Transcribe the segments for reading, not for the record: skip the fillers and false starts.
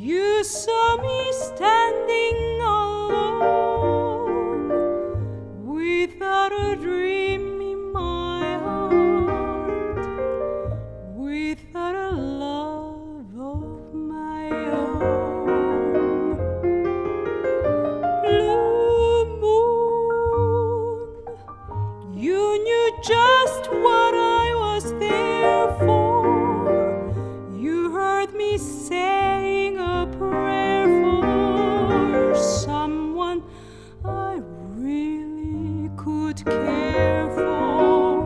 You saw me standing alone, without a dream in my heart, without a love of my own. Blue moon, you knew just what I was there for. You heard me saying a prayer for someone I really could care for.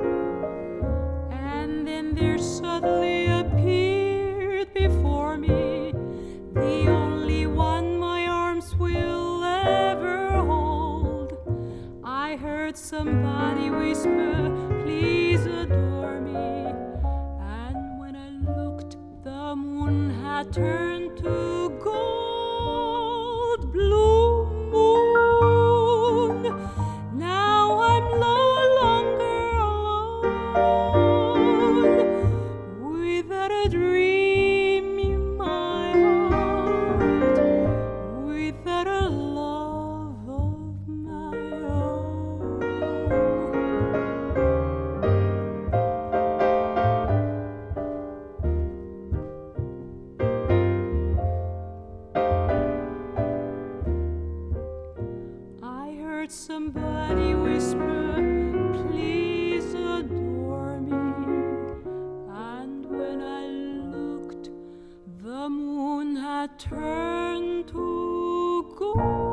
And then there suddenly appeared before me the only one my arms will ever hold. I heard somebody whisper, "Please adore me." And when I looked, the moon had turned to gold. Blue moon, now I'm no longer alone, without a dream in my heart, without a love of my own. I heard somebody whisper, "Please adore me." And when I looked, the moon had turned to gold.